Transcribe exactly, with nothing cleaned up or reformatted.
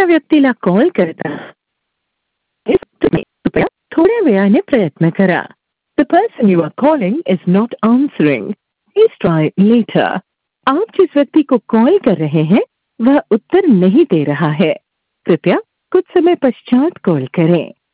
व्यक्तीला कॉल करता तुम्ही कृपया थोड्या वेळाने प्रयत्न करा. The person you are calling is not answering. Please try later. आप जिस व्यक्ति को कॉल कर रहे हैं वह उत्तर नहीं दे रहा है. कृपया कुछ समय पश्चात कॉल करें.